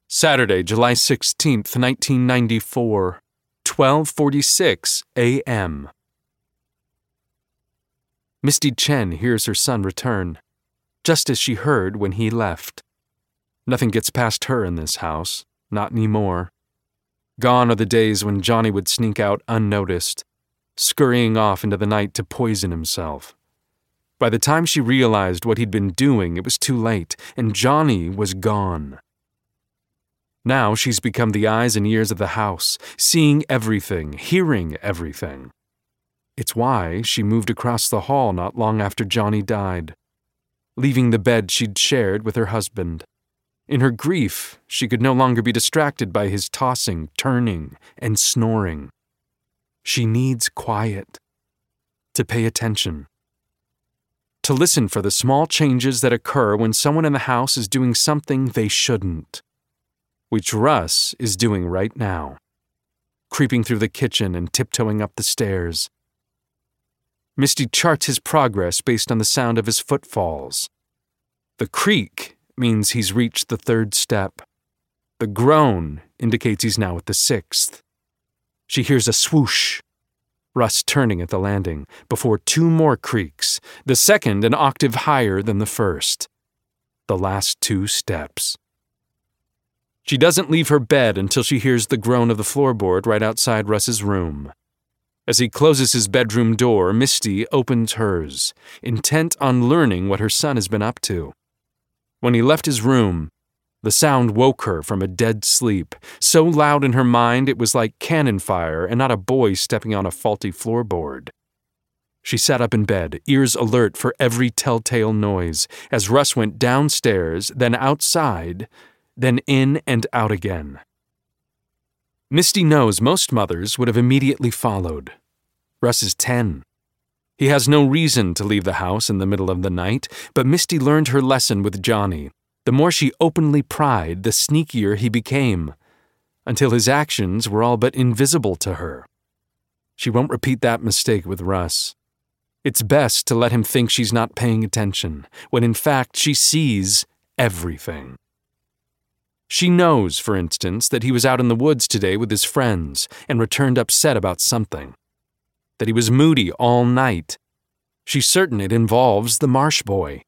Saturday, July 16th, 1994, 12:46 a.m. Misty Chen hears her son return, just as she heard when he left. Nothing gets past her in this house, not anymore. Gone are the days when Johnny would sneak out unnoticed, scurrying off into the night to poison himself. By the time she realized what he'd been doing, it was too late, and Johnny was gone. Now she's become the eyes and ears of the house, seeing everything, hearing everything. It's why she moved across the hall not long after Johnny died, leaving the bed she'd shared with her husband. In her grief, she could no longer be distracted by his tossing, turning, and snoring. She needs quiet, to pay attention, to listen for the small changes that occur when someone in the house is doing something they shouldn't, which Russ is doing right now, creeping through the kitchen and tiptoeing up the stairs. Misty charts his progress based on the sound of his footfalls. The creak means he's reached the 3rd step. The groan indicates he's now at the 6th. She hears a swoosh, Russ turning at the landing, before 2 more creaks, the second an octave higher than the first. The last 2 steps. She doesn't leave her bed until she hears the groan of the floorboard right outside Russ's room. As he closes his bedroom door, Misty opens hers, intent on learning what her son has been up to. When he left his room, the sound woke her from a dead sleep, so loud in her mind it was like cannon fire and not a boy stepping on a faulty floorboard. She sat up in bed, ears alert for every telltale noise, as Russ went downstairs, then outside, then in and out again. Misty knows most mothers would have immediately followed. Russ is 10. He has no reason to leave the house in the middle of the night, but Misty learned her lesson with Johnny. The more she openly pried, the sneakier he became, until his actions were all but invisible to her. She won't repeat that mistake with Russ. It's best to let him think she's not paying attention, when in fact she sees everything. She knows, for instance, that he was out in the woods today with his friends and returned upset about something. That he was moody all night. She's certain it involves the Marsh boy.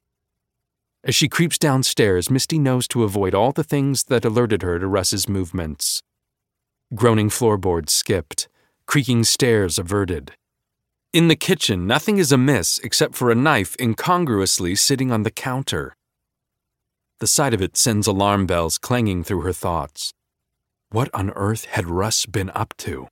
As she creeps downstairs, Misty knows to avoid all the things that alerted her to Russ's movements. Groaning floorboards skipped, creaking stairs averted. In the kitchen, nothing is amiss except for a knife incongruously sitting on the counter. The sight of it sends alarm bells clanging through her thoughts. What on earth had Russ been up to?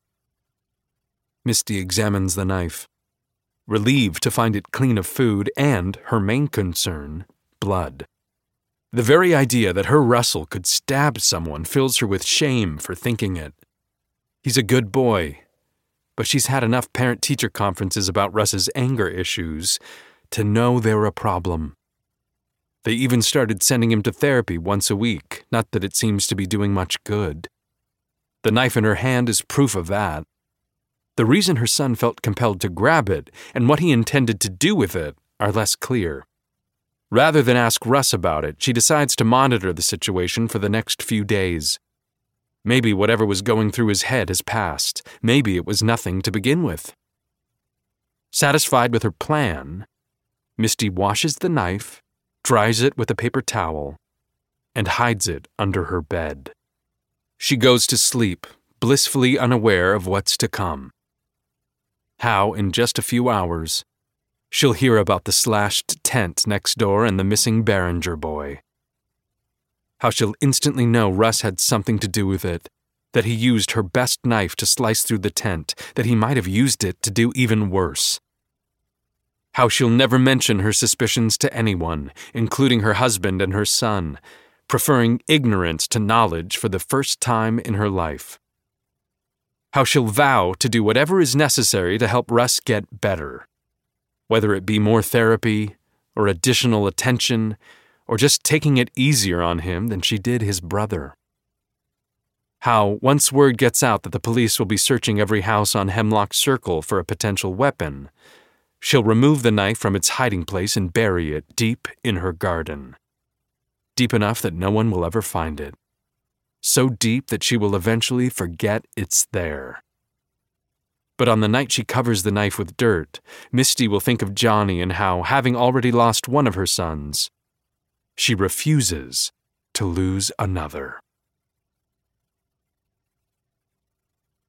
Misty examines the knife, relieved to find it clean of food and, her main concern, blood. The very idea that her Russell could stab someone fills her with shame for thinking it. He's a good boy, but she's had enough parent-teacher conferences about Russ's anger issues to know they're a problem. They even started sending him to therapy once a week, not that it seems to be doing much good. The knife in her hand is proof of that. The reason her son felt compelled to grab it and what he intended to do with it are less clear. Rather than ask Russ about it, she decides to monitor the situation for the next few days. Maybe whatever was going through his head has passed. Maybe it was nothing to begin with. Satisfied with her plan, Misty washes the knife, dries it with a paper towel, and hides it under her bed. She goes to sleep, blissfully unaware of what's to come. How, in just a few hours, she'll hear about the slashed tent next door and the missing Behringer boy. How she'll instantly know Russ had something to do with it, that he used her best knife to slice through the tent, that he might have used it to do even worse. How she'll never mention her suspicions to anyone, including her husband and her son, preferring ignorance to knowledge for the first time in her life. How she'll vow to do whatever is necessary to help Russ get better, whether it be more therapy, or additional attention, or just taking it easier on him than she did his brother. How, once word gets out that the police will be searching every house on Hemlock Circle for a potential weapon, she'll remove the knife from its hiding place and bury it deep in her garden. Deep enough that no one will ever find it. so deep that she will eventually forget it's there. But on the night she covers the knife with dirt, Misty will think of Johnny and how, having already lost one of her sons, she refuses to lose another.